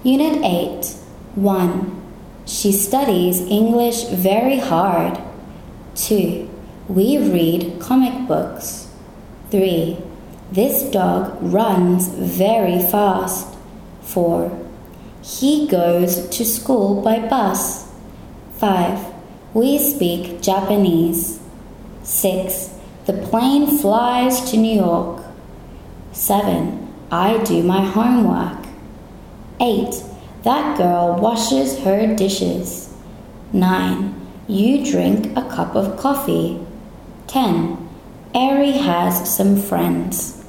Unit 8. 1. She studies English very hard. 2. We read comic books. 3. This dog runs very fast. 4. He goes to school by bus. 5. We speak Japanese. 6. The plane flies to New York. 7. I do my homework. 8. That girl washes her dishes. 9. You drink a cup of coffee. 10. Ari has some friends.